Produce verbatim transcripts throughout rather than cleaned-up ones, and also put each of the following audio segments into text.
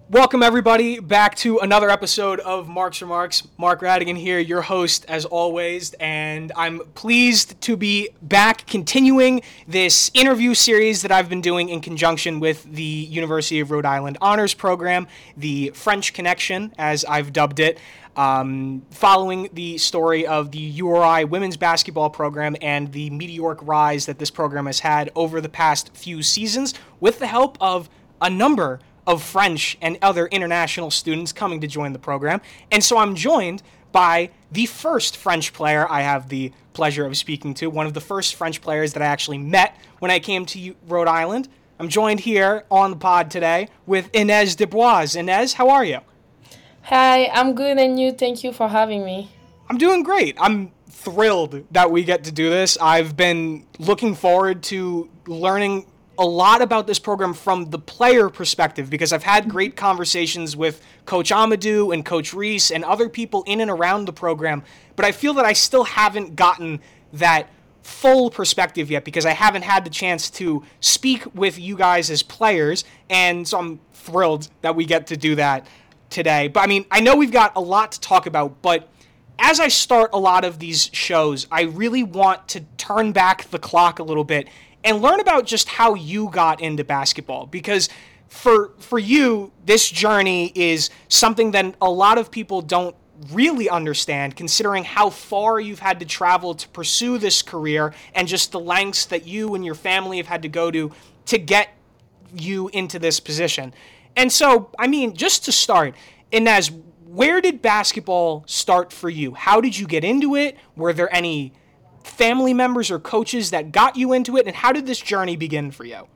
Welcome, everybody, back to another episode of Mark's Remarks. Mark Radigan here, your host, as always, and I'm pleased to be back continuing this interview series that I've been doing in conjunction with the University of Rhode Island Honors Program, the French Connection, as I've dubbed it, um, following the story of the U R I women's basketball program and the meteoric rise that this program has had over the past few seasons with the help of a number of French and other international students coming to join the program. And so I'm joined by the first French player I have the pleasure of speaking to, one of the first French players that I actually met when I came to Rhode Island. I'm joined here on the pod today with Inez Dubois. Inez, how are you? Hi, I'm good, and you? Thank you for having me. I'm doing great. I'm thrilled that we get to do this. I've been looking forward to learning a lot about this program from the player perspective because I've had great conversations with Coach Amadou and Coach Reese and other people in and around the program, but I feel that I still haven't gotten that full perspective yet because I haven't had the chance to speak with you guys as players, and so I'm thrilled that we get to do that today. But I mean, I know we've got a lot to talk about, but as I start a lot of these shows, I really want to turn back the clock a little bit and learn about just how you got into basketball. Because for for you, this journey is something that a lot of people don't really understand, considering how far you've had to travel to pursue this career and just the lengths that you and your family have had to go to to get you into this position. And so, I mean, just to start, Inez, where did basketball start for you? How did you get into it? Were there any family members or coaches that got you into it, and how did this journey begin for you?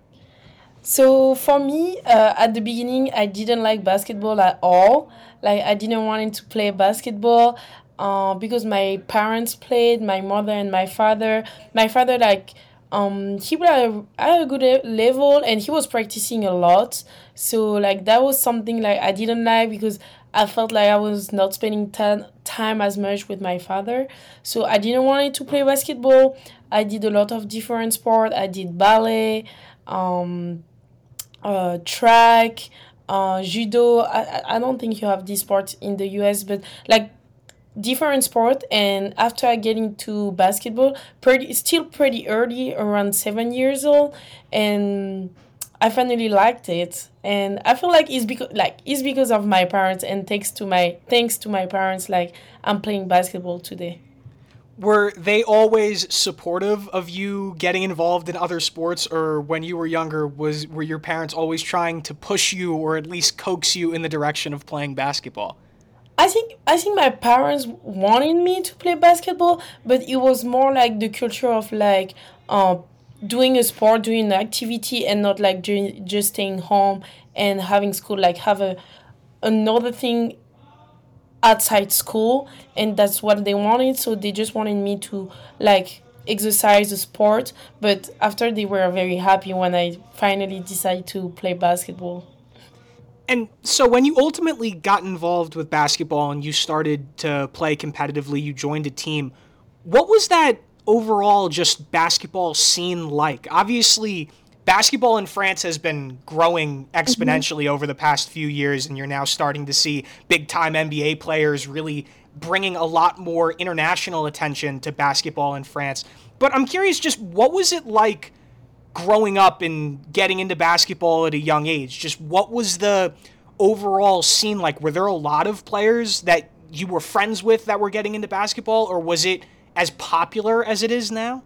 So for me, uh, at the beginning, I didn't like basketball at all. Like I didn't want to play basketball uh, because my parents played, my mother and my father. My father, like, um, he was at a, at a good level and he was practicing a lot. So like that was something like I didn't like because I felt like I was not spending t- time as much with my father. So I didn't want to play basketball. I did a lot of different sports. I did ballet, um, uh, track, uh, judo. I, I I don't think you have these sports in the U S, but like different sport. And after I get into basketball, pretty still pretty early, around seven years old, and I finally liked it, and I feel like it's because like it's because of my parents, and thanks to my thanks to my parents, like I'm playing basketball today. Were they always supportive of you getting involved in other sports, or when you were younger, was were your parents always trying to push you or at least coax you in the direction of playing basketball? I think I think my parents wanted me to play basketball, but it was more like the culture of like uh, doing a sport, doing an activity, and not like ju- just staying home and having school. Like have a another thing outside school, and that's what they wanted. So they just wanted me to like exercise the sport. But after they were very happy when I finally decided to play basketball. And so when you ultimately got involved with basketball and you started to play competitively, you joined a team, what was that overall just basketball scene like? Obviously, basketball in France has been growing exponentially over the past few years, and you're now starting to see big-time N B A players really bringing a lot more international attention to basketball in France. But I'm curious, just what was it like growing up and getting into basketball at a young age? Just what was the overall scene like? Were there a lot of players that you were friends with that were getting into basketball, or was it as popular as it is now?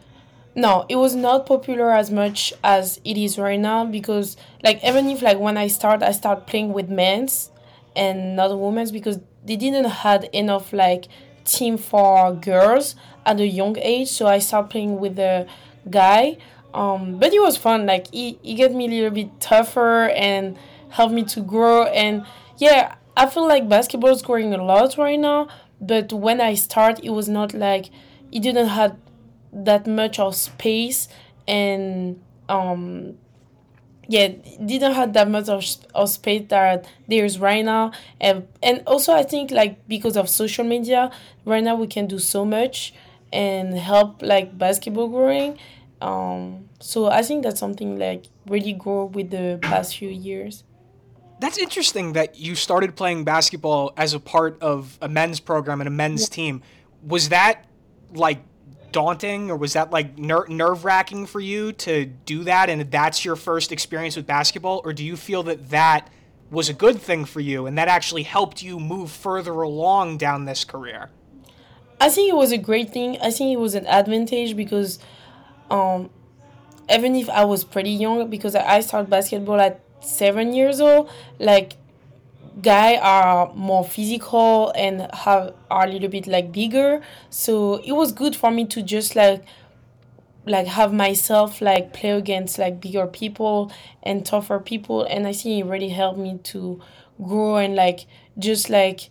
No, it was not popular as much as it is right now because like even if like when I start I start playing with men's and not women's because they didn't had enough like team for girls at a young age, so I start playing with a guy. Um but it was fun, like he, he got me a little bit tougher and helped me to grow. And yeah, I feel like basketball is growing a lot right now, but when I start it was not like it didn't have that much of space, and um yeah, didn't have that much of, of space that there's right now. And and also I think like because of social media right now we can do so much and help like basketball growing. Um so I think that's something like really grow with the past few years. That's interesting that you started playing basketball as a part of a men's program and a men's team. Was that like daunting, or was that like ner- nerve wracking for you to do that, and that's your first experience with basketball? Or do you feel that that was a good thing for you and that actually helped you move further along down this career? I think it was a great thing. I think it was an advantage because um even if I was pretty young, because I started basketball at seven years old, like guy are more physical and have are a little bit like bigger. So it was good for me to just like like have myself like play against like bigger people and tougher people, and I think it really helped me to grow and like just like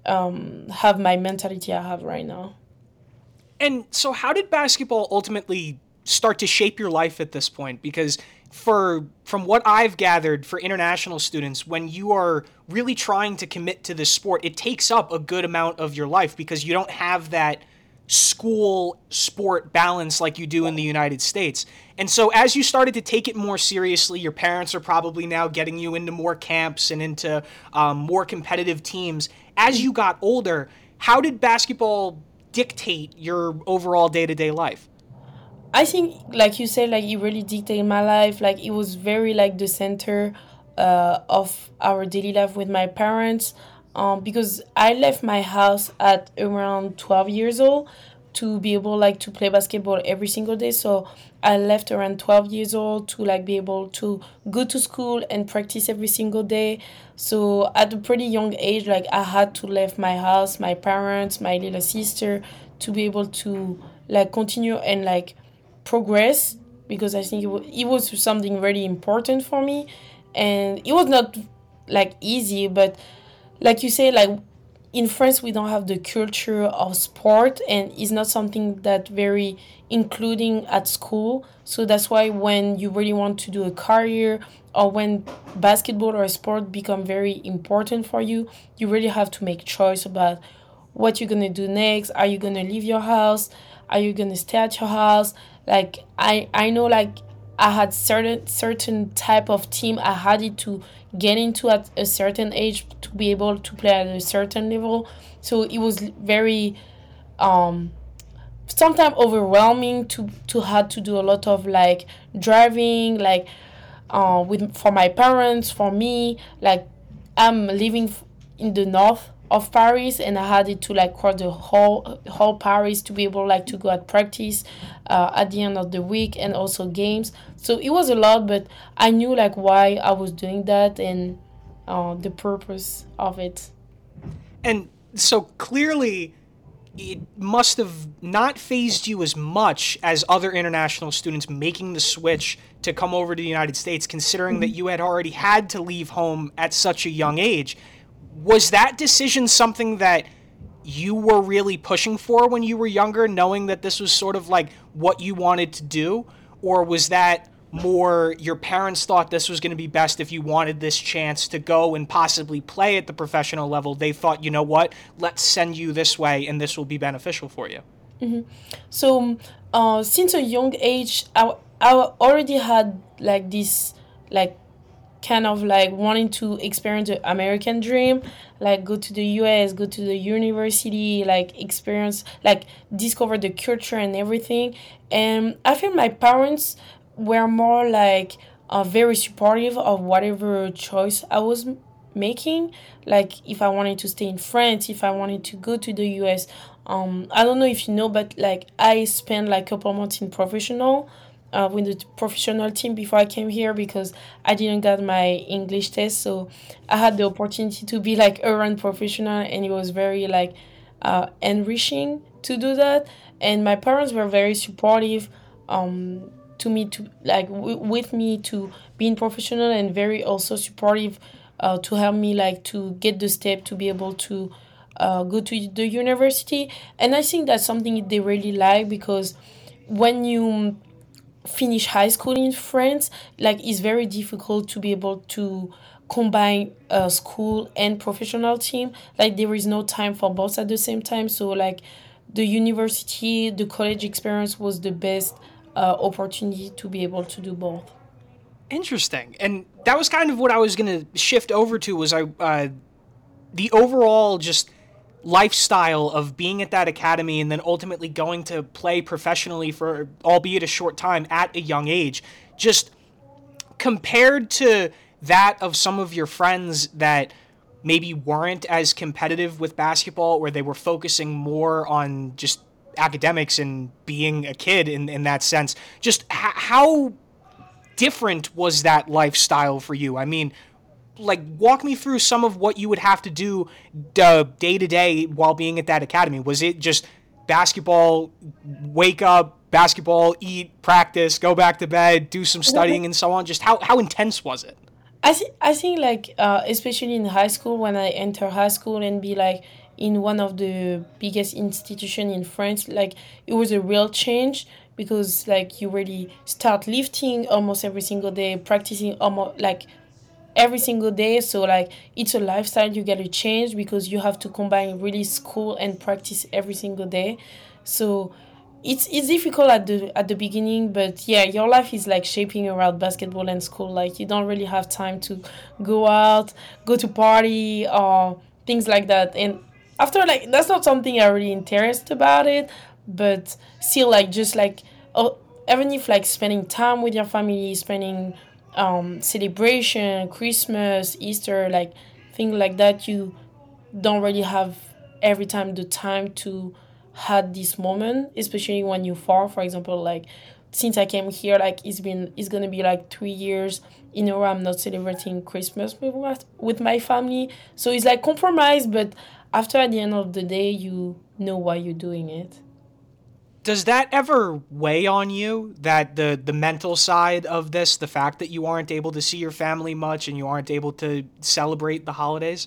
um have my mentality I have right now. And so, how did basketball ultimately start to shape your life at this point? Because for from what I've gathered, for international students, when you are really trying to commit to this sport, it takes up a good amount of your life because you don't have that school sport balance like you do in the United States. And so, as you started to take it more seriously, your parents are probably now getting you into more camps and into um, more competitive teams. As you got older, how did basketball dictate your overall day to day life? I think, like you said, like it really dictated my life. Like it was very like the center uh, of our daily life with my parents. Um, because I left my house at around twelve years old to be able like to play basketball every single day. So I left around twelve years old to like be able to go to school and practice every single day. So at a pretty young age, like I had to leave my house, my parents, my little sister, to be able to like continue and like progress, because I think it, wa- it was something really important for me, and it was not like easy, but like you say, like in France we don't have the culture of sport, and it's not something that very including at school. So that's why when you really want to do a career, or when basketball or sport become very important for you, you really have to make choice about what you're gonna do next. Are you gonna leave your house? Are you gonna stay at your house? Like i i know like I had certain certain type of team I had it to get into at a certain age to be able to play at a certain level. So it was very um sometimes overwhelming to to had to do a lot of like driving, like uh with for my parents, for me, like I'm living f- in the north of Paris, and I had it to like cross the whole whole Paris to be able like to go at practice uh, at the end of the week, and also games. So it was a lot, but I knew like why I was doing that, and uh, the purpose of it. And so clearly, it must have not phased you as much as other international students making the switch to come over to the United States, considering that you had already had to leave home at such a young age. Was that decision something that you were really pushing for when you were younger, knowing that this was sort of like what you wanted to do? Or was that more your parents thought this was going to be best if you wanted this chance to go and possibly play at the professional level? They thought, you know what, let's send you this way and this will be beneficial for you. So uh, since a young age, I, I already had like this like kind of like wanting to experience the American dream, like go to the U S, go to the university, like experience, like discover the culture and everything. And I feel my parents were more like uh, very supportive of whatever choice I was m- making. Like if I wanted to stay in France, if I wanted to go to the U S. Um, I don't know if you know, but like I spent like a couple months in professional uh, with the professional team before I came here, because I didn't get my English test. So I had the opportunity to be like around professional, and it was very like uh, enriching to do that. And my parents were very supportive um, to me to like w- with me to being professional, and very also supportive uh, to help me like to get the step to be able to uh, go to the university. And I think that's something they really like, because when you finish high school in France, like it's very difficult to be able to combine uh, school and professional team. Like there is no time for both at the same time. So like the university, the college experience was the best uh, opportunity to be able to do both. Interesting. And that was kind of what I was going to shift over to was I uh, the overall just lifestyle of being at that academy and then ultimately going to play professionally for albeit a short time at a young age. Just compared to that of some of your friends that maybe weren't as competitive with basketball, where they were focusing more on just academics and being a kid in, in that sense. Just h- how different was that lifestyle for you? I mean, like, walk me through some of what you would have to do uh, day to day while being at that academy. Was it just basketball, wake up, basketball, eat, practice, go back to bed, do some studying, and so on? Just how, how intense was it? I think I think like uh, especially in high school when I enter high school and be like in one of the biggest institution in France, like it was a real change because like you really start lifting almost every single day, practicing almost like every single day. So like it's a lifestyle you get to change because you have to combine really school and practice every single day. So it's it's difficult at the at the beginning, but yeah, your life is like shaping around basketball and school. Like you don't really have time to go out, go to party or things like that. And after like that's not something I really interest about it, but still like just like oh, even if like spending time with your family, spending um celebration, Christmas, Easter, like things like that, you don't really have every time the time to had this moment, especially when you far. For example, like since I came here, like it's been it's gonna be like three years in a row I'm not celebrating Christmas with my, with my family. So it's like compromise, but after at the end of the day, you know why you're doing it. Does that ever weigh on you, that the the mental side of this, the fact that you aren't able to see your family much and you aren't able to celebrate the holidays?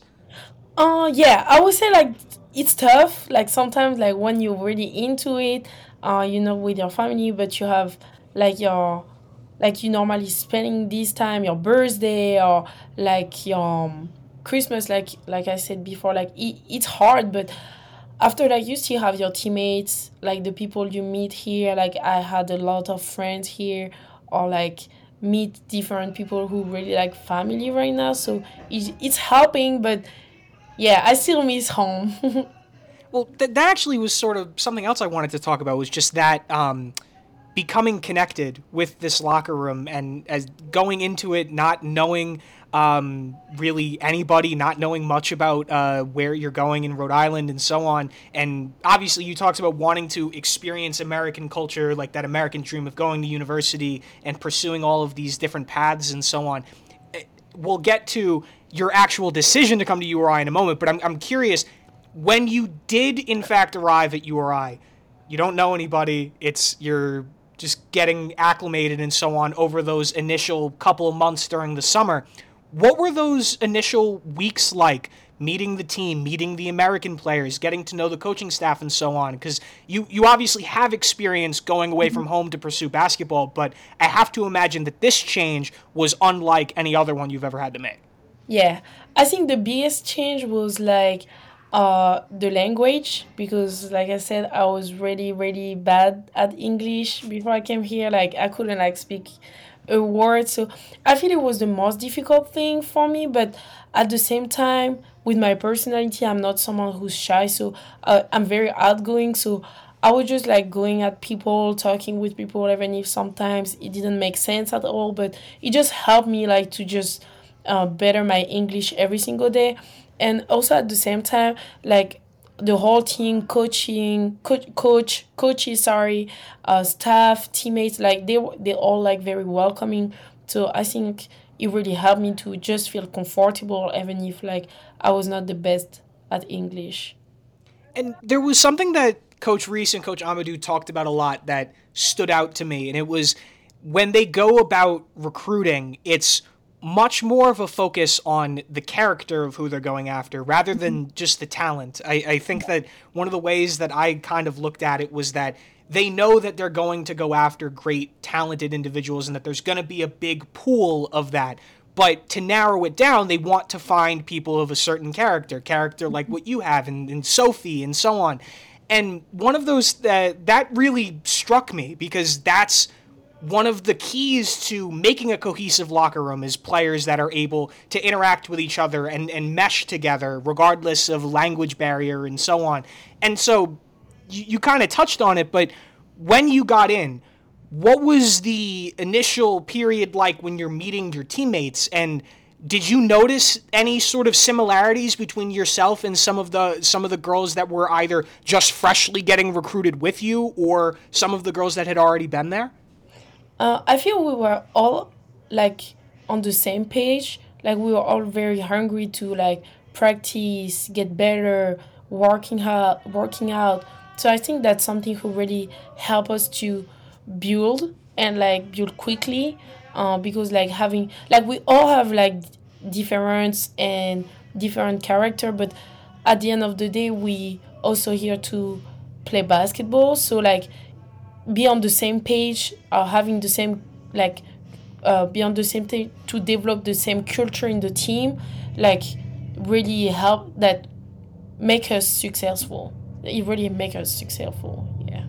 Uh yeah, I would say like it's tough. Like sometimes like when you're really into it, uh, you know, with your family, but you have like your like you normally spending this time, your birthday or like your um, Christmas, like like I said before, like it, it's hard, but after that you still have your teammates, like the people you meet here. Like I had a lot of friends here, or like meet different people who really like family right now. So it's, it's helping, but yeah, I still miss home. Well, th- that actually was sort of something else I wanted to talk about, was just that um, becoming connected with this locker room and as going into it not knowing um, really anybody, not knowing much about uh, where you're going in Rhode Island and so on. And obviously, you talked about wanting to experience American culture, like that American dream of going to university and pursuing all of these different paths and so on. We'll get to your actual decision to come to U R I in a moment, but I'm, I'm curious, when you did in fact arrive at U R I, you don't know anybody, it's you're just getting acclimated and so on over those initial couple of months during the summer. What were those initial weeks like? Meeting the team, meeting the American players, getting to know the coaching staff and so on. Because you, you obviously have experience going away from home to pursue basketball, but I have to imagine that this change was unlike any other one you've ever had to make. Yeah, I think the biggest change was like uh the language because like I said, I was really really bad at English before I came here. Like I couldn't like speak a word. So I feel it was the most difficult thing for me, but at the same time with my personality, I'm not someone who's shy, so uh, I'm very outgoing. So I was just like going at people, talking with people, even if sometimes it didn't make sense at all, but it just helped me like to just uh, better my English every single day. And also at the same time, like the whole team, coaching, coach, coach, coaches, sorry, uh, staff, teammates, like they were- they all like very welcoming. So I think it really helped me to just feel comfortable, even if like I was not the best at English. And there was something that Coach Reese and Coach Amadou talked about a lot that stood out to me, and it was when they go about recruiting, it's much more of a focus on the character of who they're going after rather than just the talent. I, I think that one of the ways that I kind of looked at it was that they know that they're going to go after great, talented individuals and that there's going to be a big pool of that. But to narrow it down, they want to find people of a certain character, character like what you have and, and Sophie and so on. And one of those, uh, that really struck me because that's one of the keys to making a cohesive locker room is players that are able to interact with each other and, and mesh together, regardless of language barrier and so on. And so you, you kind of touched on it, but when you got in, what was the initial period like when you're meeting your teammates? And did you notice any sort of similarities between yourself and some of the some of the girls that were either just freshly getting recruited with you or some of the girls that had already been there? Uh, I feel we were all like on the same page. Like we were all very hungry to like practice, get better, working out, working out. So I think that's something who really help us to build and like build quickly. Uh, because like having like we all have like difference and different character, but at the end of the day, we also here to play basketball. So like be on the same page, uh, having the same like uh, be on the same thing to develop the same culture in the team, like really help that make us successful. It really make us successful. Yeah.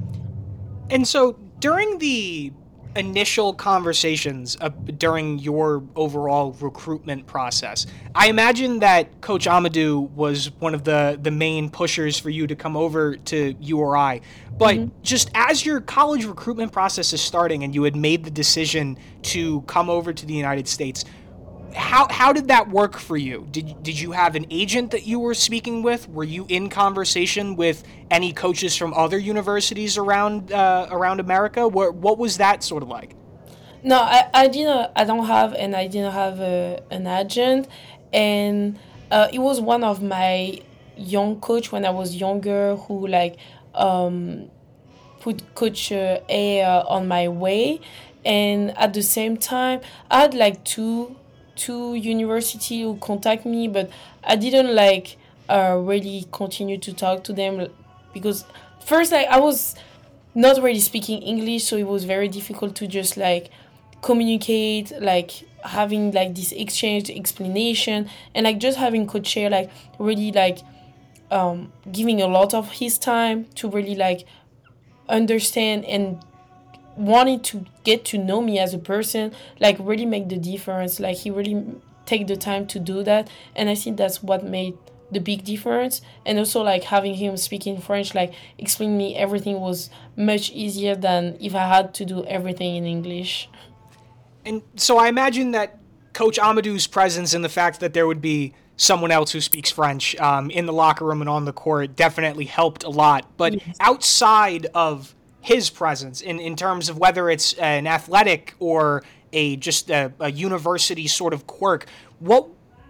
And so during the initial conversations uh, during your overall recruitment process, I imagine that Coach Amadou was one of the, the main pushers for you to come over to U R I. But mm-hmm. just as your college recruitment process is starting and you had made the decision to come over to the United States, how how did that work for you? Did did you have an agent that you were speaking with? Were you in conversation with any coaches from other universities around uh, around America? What what was that sort of like? No, I, I didn't. I don't have, and I didn't have a, an agent, and uh, it was one of my young coach when I was younger who like um, put Coach uh, A uh, on my way, and at the same time I had like two. two university who contact me, but I didn't like uh, really continue to talk to them because first like I was not really speaking English, so it was very difficult to just like communicate, like having like this exchange explanation, and like just having Coach Share like really like um, giving a lot of his time to really like understand and wanting to get to know me as a person, like really make the difference. Like he really take the time to do that, and I think that's what made the big difference. And also like having him speaking French, like explaining me everything was much easier than if I had to do everything in English. And so I imagine that Coach Amadou's presence and the fact that there would be someone else who speaks French um, in the locker room and on the court definitely helped a lot. But yes. Outside of his presence in, in terms of whether it's an athletic or a just a, a university sort of quirk, what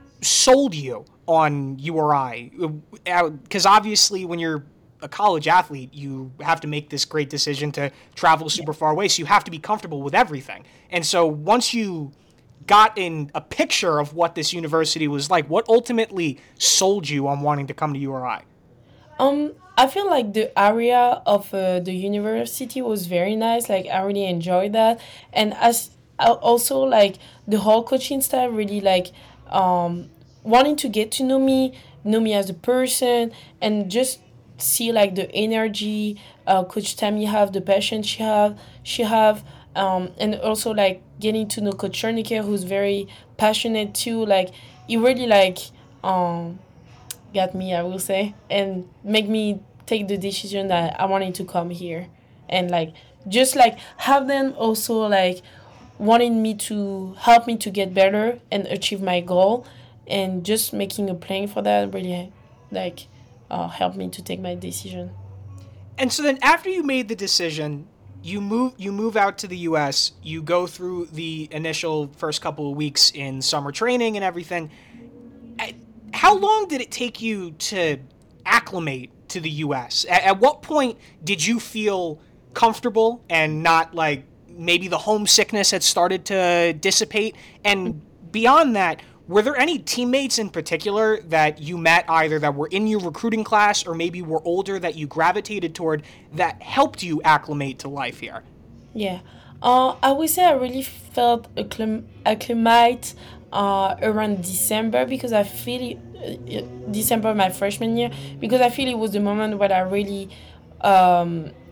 sold you on U R I? Because obviously when you're a college athlete, you have to make this great decision to travel super far away, so you have to be comfortable with everything. And so once you got in a picture of what this university was like, what ultimately sold you on wanting to come to U R I? Um, I feel like the area of uh, the university was very nice. Like I really enjoyed that, and as also like the whole coaching staff really like um wanting to get to know me, know me as a person, and just see like the energy uh, Coach Tammy have, the passion she have, she have, um, and also like getting to know Coach Cherniker, who's very passionate too. Like it really like um. got me, I will say, and make me take the decision that I wanted to come here, and like just like have them also like wanting me to help me to get better and achieve my goal, and just making a plan for that really like uh, helped me to take my decision. And so then after you made the decision, you move you move out to the U S, you go through the initial first couple of weeks in summer training and everything. How long did it take you to acclimate to the U S? At, at what point did you feel comfortable and not like maybe the homesickness had started to dissipate? And beyond that, were there any teammates in particular that you met either that were in your recruiting class or maybe were older that you gravitated toward that helped you acclimate to life here? Yeah. Uh, I would say I really felt acclim- acclimate Uh, around December, because I feel it, uh, December my freshman year, because I feel it was the moment where I really um,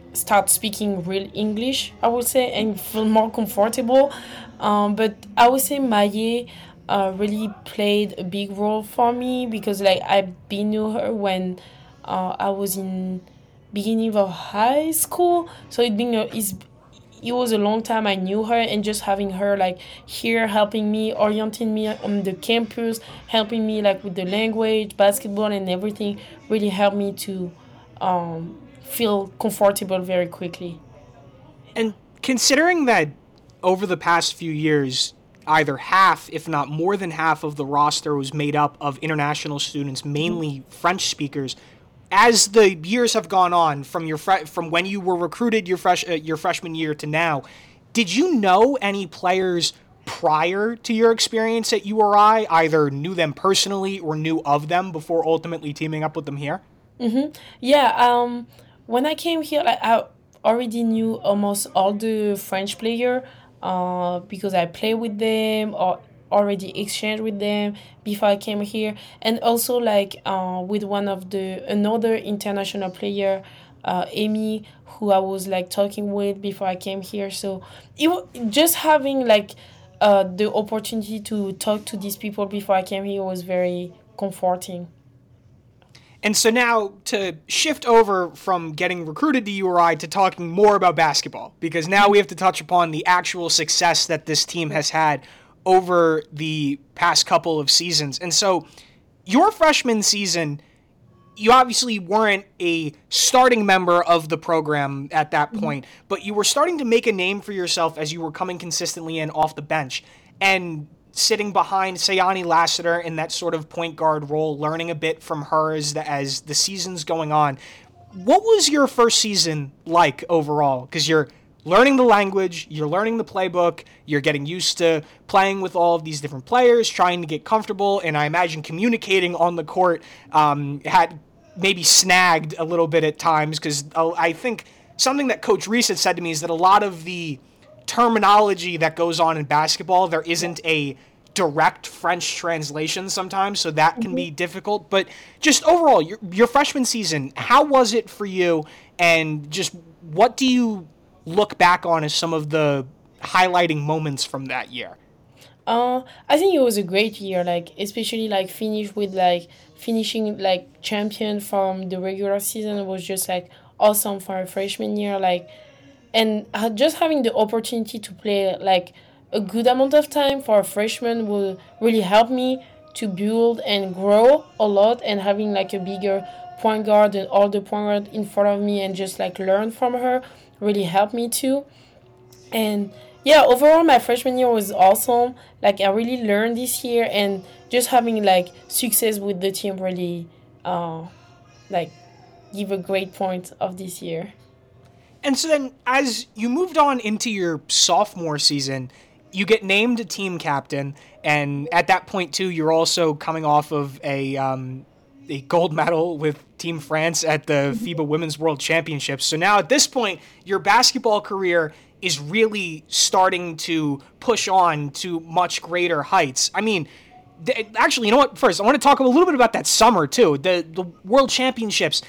start speaking real English, I would say, and feel more comfortable. Um, but I would say Maye uh, really played a big role for me because like I been knew her when uh, I was in beginning of high school. So it been a, it's it was a long time I knew her, and just having her like here helping me, orienting me on the campus, helping me like with the language, basketball, and everything really helped me to um, feel comfortable very quickly. And considering that over the past few years, either half, if not more than half, of the roster was made up of international students, mainly French speakers. As the years have gone on, from your fre- from when you were recruited your fresh uh, your freshman year to now, did you know any players prior to your experience at U R I? Either knew them personally or knew of them before ultimately teaming up with them here? Mm-hmm. Yeah. Um. When I came here, like I already knew almost all the French player, uh, because I play with them or already exchanged with them before I came here, and also like uh with one of the another international player, uh, Amy, who I was like talking with before I came here. So it wa- just having like uh the opportunity to talk to these people before I came here was very comforting. And so now to shift over from getting recruited to U R I to talking more about basketball, because now we have to touch upon the actual success that this team has had over the past couple of seasons. And so your freshman season, you obviously weren't a starting member of the program at that point, but you were starting to make a name for yourself as you were coming consistently in off the bench and sitting behind Sayani Lassiter in that sort of point guard role, learning a bit from her as the, as the season's going on. What was your first season like overall? Because you're learning the language, you're learning the playbook, you're getting used to playing with all of these different players, trying to get comfortable, and I imagine communicating on the court um, had maybe snagged a little bit at times because I think something that Coach Reese had said to me is that a lot of the terminology that goes on in basketball, there isn't a direct French translation sometimes, so that can be difficult. But just overall, your, your freshman season, how was it for you? And just what do you look back on as some of the highlighting moments from that year? Uh, I think it was a great year, like especially like finish with like finishing like champion from the regular season was just like awesome for a freshman year. Like and uh, just having the opportunity to play like a good amount of time for a freshman will really help me to build and grow a lot, and having like a bigger point guard and all the point guard in front of me and just like learn from her really helped me too. And yeah, overall my freshman year was awesome. Like I really learned this year, and just having like success with the team really uh like give a great point of this year. And so then, as you moved on into your sophomore season, you get named a team captain, and at that point too, you're also coming off of a um, a gold medal with Team France at the FIBA Women's World Championships. So now at this point, your basketball career is really starting to push on to much greater heights. I mean, th- actually, you know what? First, I want to talk a little bit about that summer too. The the World Championships.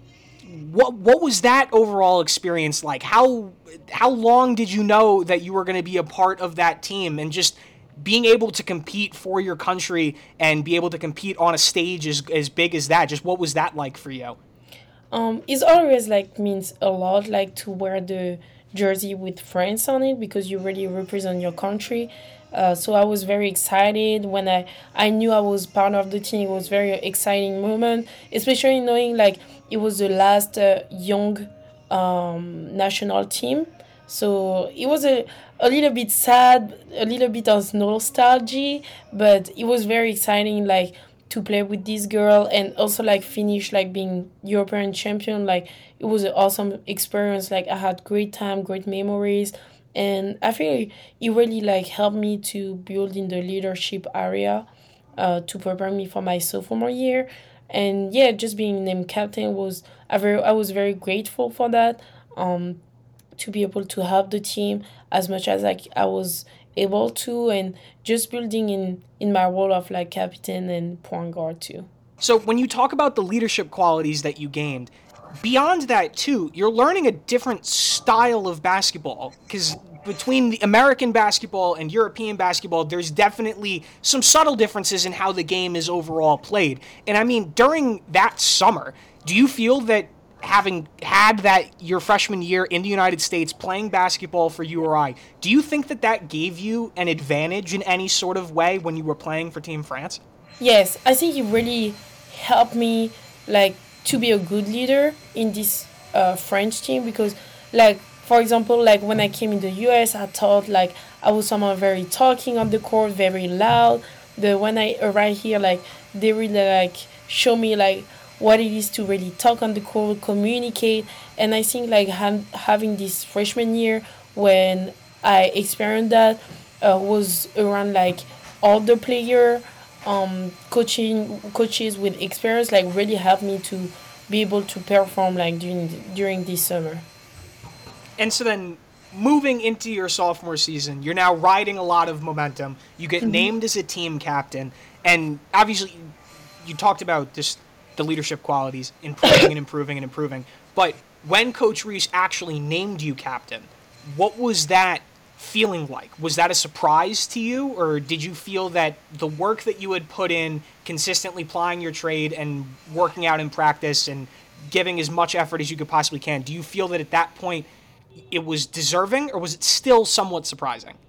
What what was that overall experience like? How how long did you know that you were going to be a part of that team, and just being able to compete for your country and be able to compete on a stage as as big as that? Just what was that like for you? Um, it's always like means a lot like to wear the jersey with France on it because you really represent your country. Uh, so I was very excited when I I knew I was part of the team. It was very exciting moment, especially knowing like it was the last uh, young um, national team. So it was a, a little bit sad, a little bit of nostalgia, but it was very exciting. Like to play with this girl and also like finish like being European champion. Like it was an awesome experience. Like I had great time, great memories, and I feel it really like helped me to build in the leadership area, uh, to prepare me for my sophomore year. And yeah, just being named captain was I very I was very grateful for that. Um, to be able to help the team as much as like I was able to, and just building in in my role of like captain and point guard too. So when you talk about the leadership qualities that you gained, beyond that, too, you're learning a different style of basketball because between the American basketball and European basketball, there's definitely some subtle differences in how the game is overall played. And I mean, during that summer, do you feel that having had that your freshman year in the United States playing basketball for U R I, do you think that that gave you an advantage in any sort of way when you were playing for Team France? Yes, I think it really helped me like to be a good leader in this uh, French team because like for example like when I came in the U S I thought like I was someone very talking on the court, very loud. The when I arrived here like they really like show me like what it is to really talk on the court, communicate, and I think like ha- having this freshman year when I experienced that uh, was around like all the player um coaching coaches with experience like really helped me to be able to perform like during during this summer. And so then moving into your sophomore season, you're now riding a lot of momentum. You get Mm-hmm. named as a team captain, and obviously you talked about just the leadership qualities, improving and improving and improving. But when Coach Reese actually named you captain, what was that feeling like? Was that a surprise to you, or did you feel that the work that you had put in, consistently plying your trade and working out in practice and giving as much effort as you could possibly can, do you feel that at that point it was deserving, or was it still somewhat surprising?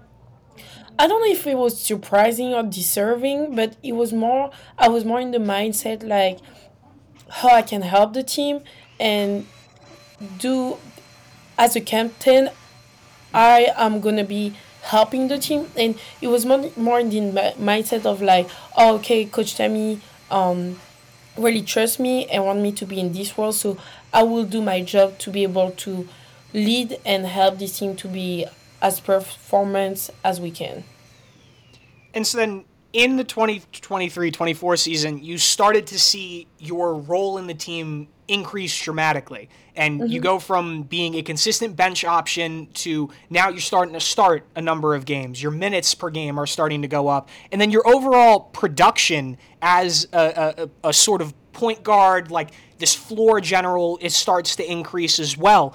I don't know if it was surprising or deserving, but it was more I was more in the mindset like how I can help the team and do as a captain I am gonna be helping the team, and it was more, more in the mi- mindset of like, oh, okay, Coach Tammy um really trust me and want me to be in this role, so I will do my job to be able to lead and help this team to be as performance as we can. And so then in the twenty twenty-three twenty-four season, you started to see your role in the team increase dramatically. And you Mm-hmm. go from being a consistent bench option to now you're starting to start a number of games. Your minutes per game are starting to go up. And then your overall production as a, a, a sort of point guard, like this floor general, it starts to increase as well.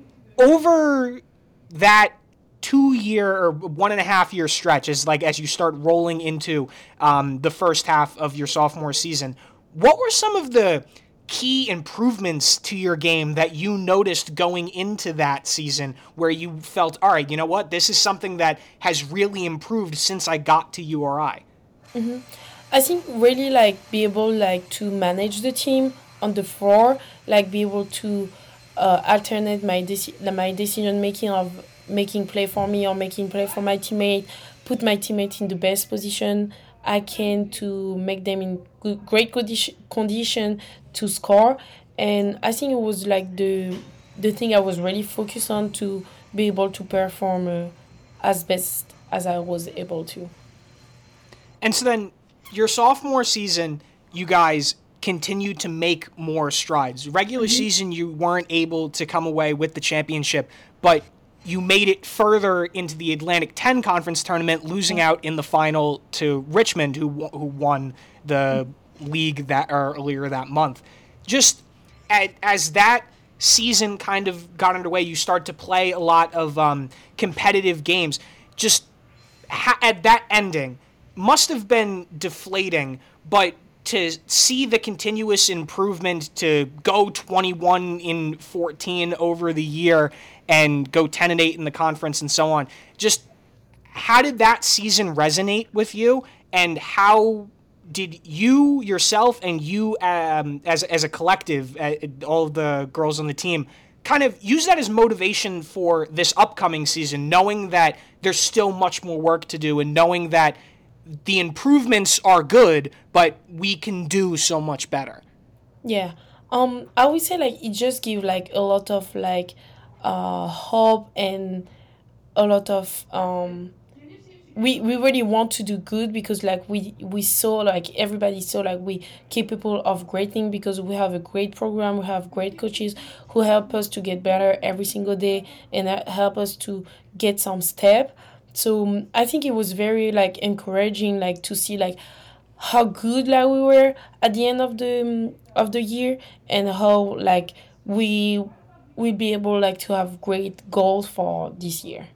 Over that two year or one and a half year stretch as like as you start rolling into um, the first half of your sophomore season, what were some of the key improvements to your game that you noticed going into that season where you felt, all right, you know what, this is something that has really improved since I got to U R I? I think really like be able like to manage the team on the floor, like be able to uh, alternate my deci- my decision making of making play for me or making play for my teammate, put my teammate in the best position I can to make them in good, great condition condition to score, and I think it was like the the thing I was really focused on to be able to perform uh, as best as I was able to. And so then your sophomore season, you guys continued to make more strides. Regular Mm-hmm. season, you weren't able to come away with the championship, but you made it further into the Atlantic ten Conference tournament, losing out in the final to Richmond, who who won the league that or earlier that month. Just at, as that season kind of got underway, you start to play a lot of um, competitive games. Just ha- at that ending must have been deflating, but to see the continuous improvement to go twenty-one in fourteen over the year and go ten and eight in the conference and so on, just how did that season resonate with you, and how did you yourself and you um, as as a collective, uh, all of the girls on the team, kind of use that as motivation for this upcoming season, knowing that there's still much more work to do and knowing that the improvements are good, but we can do so much better? Yeah. Um, I would say like it just give like a lot of like uh hope and a lot of um we we really want to do good because like we we saw like everybody saw like we capable of great thing because we have a great program, we have great coaches who help us to get better every single day and uh, help us to get some step. So um, I think it was very like encouraging like to see like how good like we were at the end of the um, of the year, and how like we will be able like to have great goals for this year.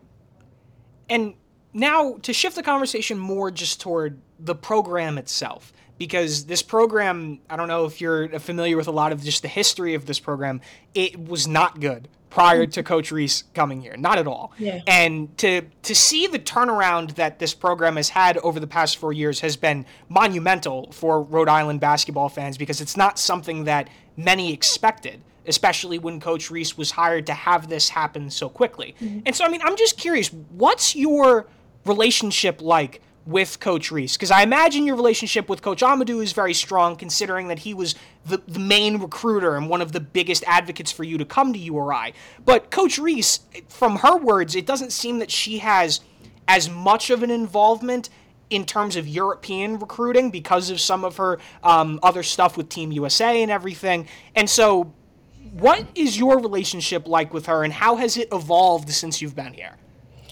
And now to shift the conversation more just toward the program itself, because this program, I don't know if you're familiar with a lot of just the history of this program, it was not good prior to Coach Reese coming here, not at all. Yeah. And to to see the turnaround that this program has had over the past four years has been monumental for Rhode Island basketball fans, because it's not something that many expected, especially when Coach Reese was hired to have this happen so quickly. Mm-hmm. And so, I mean, I'm just curious, what's your relationship like with Coach Reese? Because I imagine your relationship with Coach Amadou is very strong, considering that he was the, the main recruiter and one of the biggest advocates for you to come to U R I. But Coach Reese, from her words, it doesn't seem that she has as much of an involvement in terms of European recruiting because of some of her um, other stuff with Team U S A and everything. And so what is your relationship like with her, and how has it evolved since you've been here?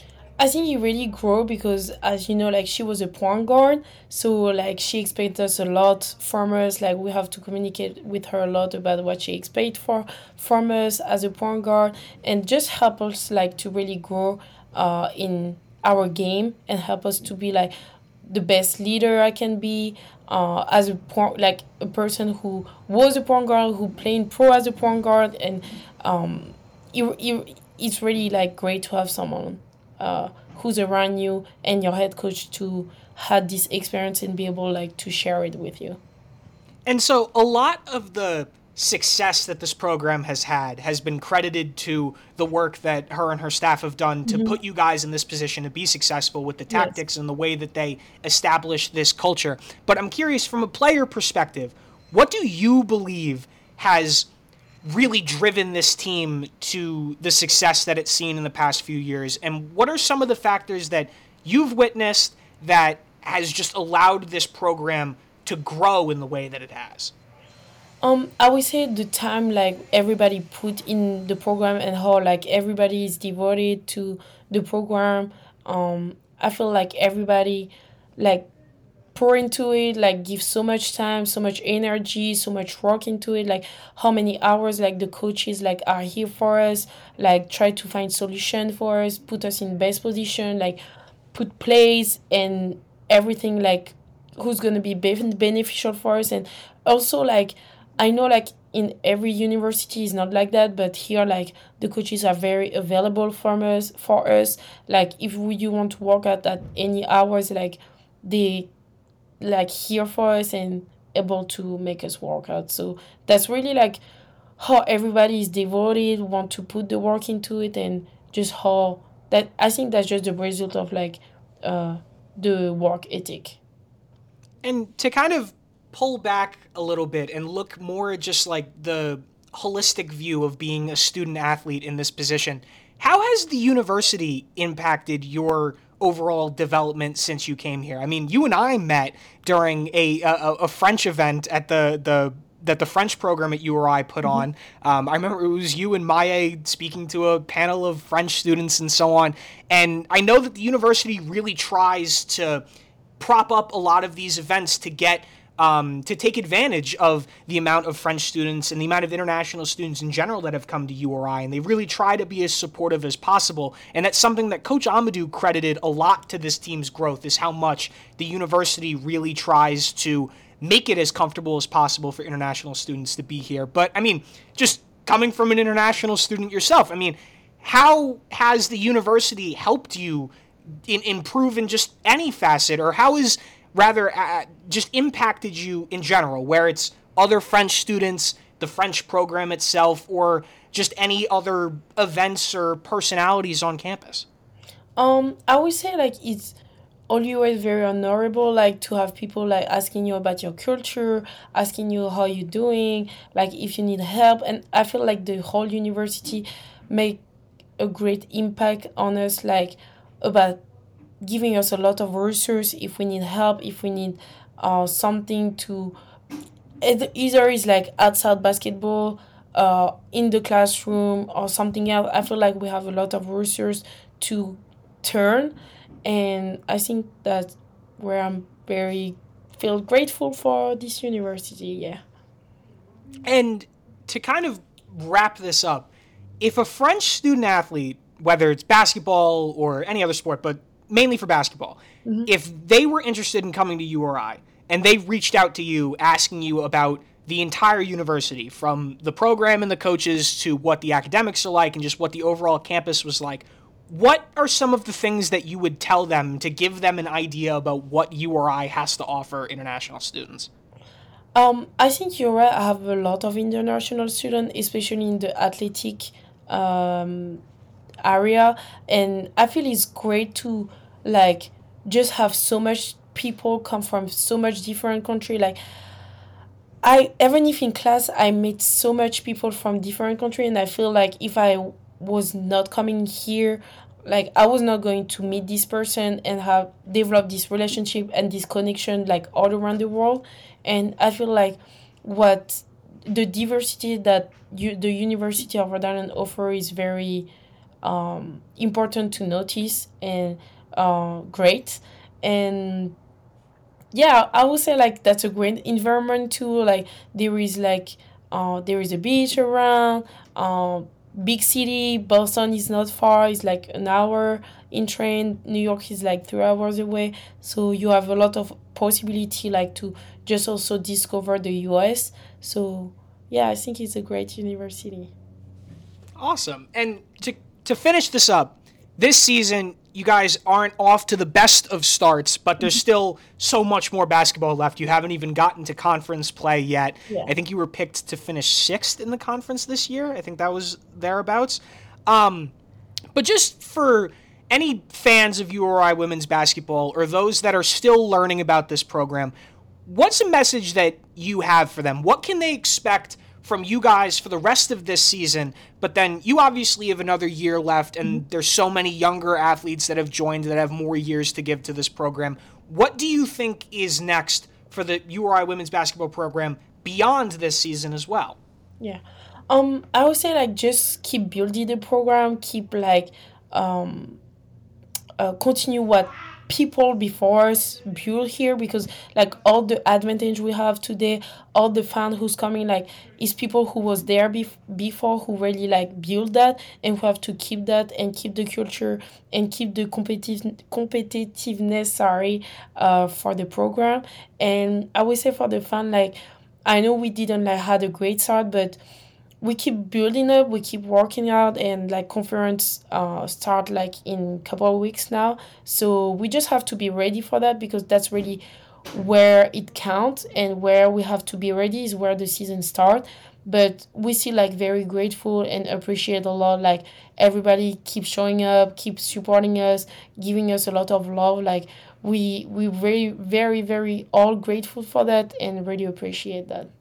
I think it really grew because, as you know, like she was a point guard, so like she expected us a lot from us. Like we have to communicate with her a lot about what she expects for from us as a point guard, and just help us like to really grow uh in our game, and help us to be like the best leader I can be. Uh, as a point, like a person who was a point guard, who played pro as a point guard, and um, it, it, it's really like great to have someone uh, who's around you and your head coach to have this experience and be able like to share it with you. And so a lot of the success that this program has had has been credited to the work that her and her staff have done to mm-hmm. put you guys in this position to be successful with the tactics yes. and the way that they establish this culture. But I'm curious, from a player perspective, what do you believe has really driven this team to the success that it's seen in the past few years? And what are some of the factors that you've witnessed that has just allowed this program to grow in the way that it has? Um, I would say the time like everybody put in the program, and how like everybody is devoted to the program. Um, I feel like everybody like pour into it, like give so much time, so much energy, so much work into it. Like how many hours like the coaches like are here for us, like try to find solution for us, put us in best position, like put plays and everything like who's gonna be beneficial for us. And also like I know like in every university is not like that, but here like the coaches are very available for us for us. Like if we, you want to work out at any hours, like they like here for us and able to make us work out. So that's really like how everybody is devoted, want to put the work into it, and just how that I think that's just the result of like uh the work ethic. And to kind of pull back a little bit and look more at just like the holistic view of being a student athlete in this position, how has the university impacted your overall development since you came here? I mean, you and I met during a a, a French event at the the that the French program at U R I put on. Um, I remember it was you and Maya speaking to a panel of French students and so on. And I know that the university really tries to prop up a lot of these events to get Um, to take advantage of the amount of French students and the amount of international students in general that have come to U R I, and they really try to be as supportive as possible. And that's something that Coach Amadou credited a lot to this team's growth, is how much the university really tries to make it as comfortable as possible for international students to be here. But, I mean, just coming from an international student yourself, I mean, how has the university helped you in, improve in just any facet, or how is rather uh, just impacted you in general, where it's other French students, the French program itself, or just any other events or personalities on campus? Um, I would say like it's always very honorable, like to have people like asking you about your culture, asking you how you're doing, like if you need help. And I feel like the whole university make a great impact on us, like about giving us a lot of resources if we need help, if we need uh, something to, either is like outside basketball, uh, in the classroom or something else. I feel like we have a lot of resources to turn, and I think that's where I'm very feel grateful for this university. Yeah. And to kind of wrap this up, if a French student athlete, whether it's basketball or any other sport, but mainly for basketball, mm-hmm. if they were interested in coming to U R I and they reached out to you asking you about the entire university, from the program and the coaches to what the academics are like and just what the overall campus was like, what are some of the things that you would tell them to give them an idea about what U R I has to offer international students? Um, I think you're right. I have a lot of international students, especially in the athletic um, area, and I feel it's great to like just have so much people come from so much different country. Like I even if in class I meet so much people from different country, and I feel like if I was not coming here, like I was not going to meet this person and have developed this relationship and this connection like all around the world. And I feel like what the diversity that you, the University of Rhode Island offer is very um, important to notice and uh, great. And yeah, I would say like that's a great environment too. Like there is like uh, there is a beach around. Um, big city, Boston is not far. It's like an hour in train. New York is like three hours away. So you have a lot of possibility like to just also discover the U S. So yeah, I think it's a great university. Awesome. And to to finish this up, this season you guys aren't off to the best of starts, but there's still so much more basketball left. You haven't even gotten to conference play yet. Yeah. I think you were picked to finish sixth in the conference this year. I think that was thereabouts. Um, but just for any fans of U R I women's basketball or those that are still learning about this program, what's a message that you have for them? What can they expect from you guys for the rest of this season? But then you obviously have another year left, and mm-hmm. there's so many younger athletes that have joined that have more years to give to this program. What do you think is next for the U R I women's basketball program beyond this season as well? Yeah. Um, I would say like just keep building the program, keep like um uh, continue what people before us build here, because like all the advantage we have today, all the fan who's coming like is people who was there bef- before who really like build that, and who have to keep that and keep the culture and keep the competitive competitiveness sorry uh for the program. And I would say for the fan, like I know we didn't like had a great start, but we keep building up, we keep working out, and like conference uh start like in a couple of weeks now. So we just have to be ready for that, because that's really where it counts, and where we have to be ready is where the season starts. But we still like very grateful and appreciate a lot. Like everybody keeps showing up, keeps supporting us, giving us a lot of love. Like we we very very very all grateful for that and really appreciate that.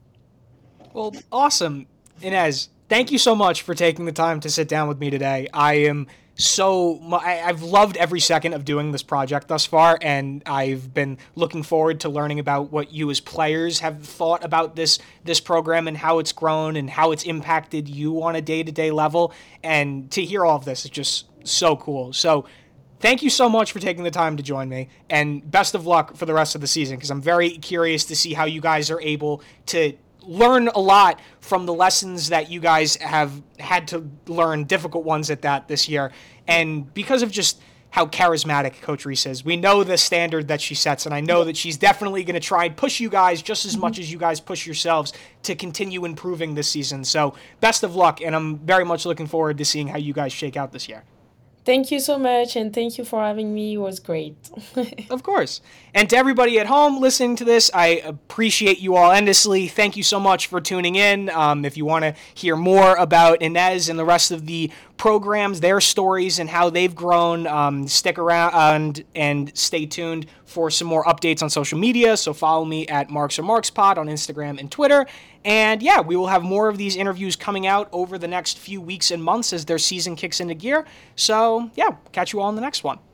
Well, awesome. Inez, thank you so much for taking the time to sit down with me today. I am so, I've loved every second of doing this project thus far, and I've been looking forward to learning about what you as players have thought about this this program and how it's grown and how it's impacted you on a day-to-day level. And to hear all of this is just so cool. So thank you so much for taking the time to join me, and best of luck for the rest of the season, because I'm very curious to see how you guys are able to learn a lot from the lessons that you guys have had to learn, difficult ones at that, this year. And because of just how charismatic Coach Reese is, we know the standard that she sets, and I know that she's definitely going to try and push you guys just as much as you guys push yourselves to continue improving this season. So best of luck, and I'm very much looking forward to seeing how you guys shake out this year. Thank you so much, and thank you for having me. It was great. Of course. And to everybody at home listening to this, I appreciate you all endlessly. Thank you so much for tuning in. Um, if you want to hear more about Inez and the rest of the programs, their stories, and how they've grown, um, stick around and, and stay tuned for some more updates on social media. So follow me at Marks or Marks Pod on Instagram and Twitter. And yeah, we will have more of these interviews coming out over the next few weeks and months as their season kicks into gear. So yeah, catch you all in the next one.